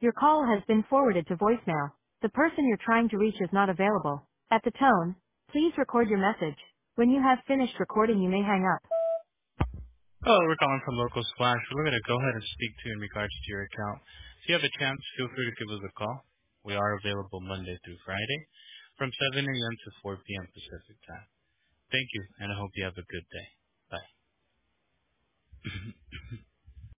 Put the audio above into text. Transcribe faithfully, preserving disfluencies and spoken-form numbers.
Your call has been forwarded to voicemail. The person you're trying to reach is not available. At the tone, please record your message. When you have finished recording, you may hang up. Hello, we're calling from Local Splash. We're going to go ahead and speak to you in regards to your account. If you have a chance, feel free to give us a call. We are available Monday through Friday from seven a.m. to four p.m. Pacific time. Thank you, and I hope you have a good day. Bye.